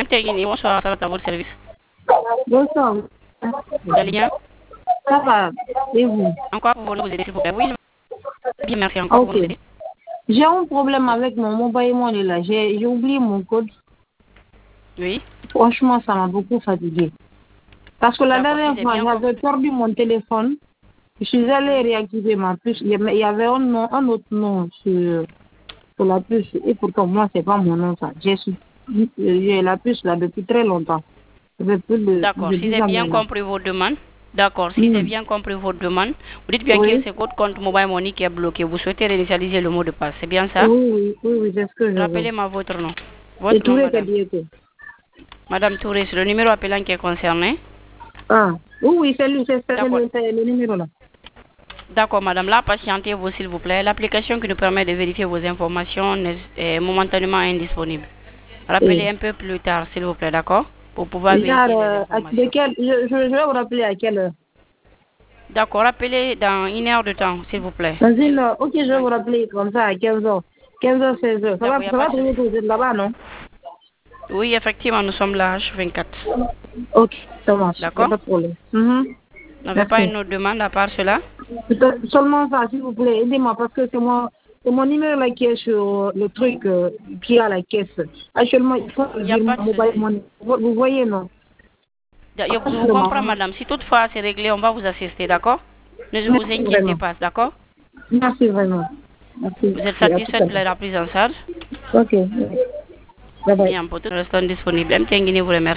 Tegini, bonsoir, ça va à votre service. Bonsoir. Vous allez bien? Ça va. Et vous? Encore pour vous aider, s'il vous plaît. Oui, bien, merci encore pour vous aider. J'ai un problème avec mon mobile money là. J'ai oublié mon code. Oui. Franchement, ça m'a beaucoup fatigué. Parce que la dernière fois, j'avais perdu mon téléphone. Je suis allée réactiver ma puce. Il y avait un autre nom sur la puce. Et pourtant, moi, c'est pas mon nom, ça. J'ai la puce là depuis très longtemps. D'accord, si j'ai bien compris vos demandes. D'accord, si j'ai bien compris votre demande, vous dites bien que c'est votre compte mobile money qui est bloqué. Vous souhaitez réinitialiser le mot de passe, c'est bien ça? Oui, c'est ce que je veux. Rappelez-moi votre nom. Votre nom, madame. Madame Touré, c'est le numéro appelant qui est concerné. Ah, oui, c'est lui, c'est le numéro là. D'accord, madame. Là, patientez-vous, s'il vous plaît. L'application qui nous permet de vérifier vos informations est momentanément indisponible. Rappelez un peu plus tard, s'il vous plaît, d'accord? Pour pouvoir vérifier les informations. Je vais vous rappeler à quelle heure? D'accord, rappelez dans 1 heure de temps, s'il vous plaît. Dans 1 heure, ok, je vais vous rappeler comme ça à 15h. 15h, 16h. Ça va trouver que vous êtes là-bas, non? Oui, effectivement, nous sommes là, H24. Ok, ça marche. D'accord? Pas de problème. Vous n'avez pas une autre demande à part cela? Seulement ça, s'il vous plaît, aidez-moi parce que c'est mon numéro là qui est sur le truc qui est à la caisse. Actuellement, il faut dire mon mobile money. Vous voyez, non? Je vous comprends, madame. Si toutefois c'est réglé, on va vous assister, d'accord? Ne vous inquiétez pas, d'accord? Merci vraiment. Merci. Vous êtes satisfaite de la prise en charge? Ok. Bye bye. Bien, pour tout le restant disponible. M. Tengini vous remercie.